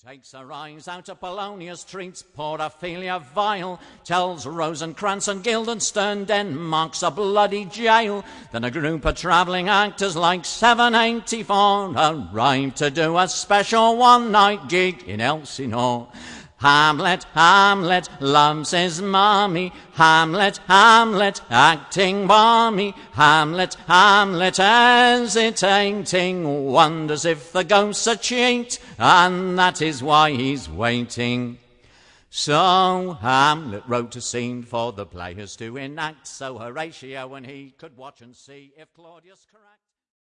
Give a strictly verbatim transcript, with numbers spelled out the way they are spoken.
Takes a rise out of Polonius, treats poor Ophelia vile, tells Rosencrantz and Guildenstern Denmark's a bloody jail. Then a group of travelling actors like seven eighty-four arrive to do a special one-night gig in Elsinore. Hamlet, Hamlet, loves his mommy. Hamlet, Hamlet, acting balmy. Hamlet, Hamlet, hesitating, wonders if the ghosts are cheat, and that is why he's waiting. So Hamlet wrote a scene for the players to enact, so Horatio and he could watch and see if Claudius correct.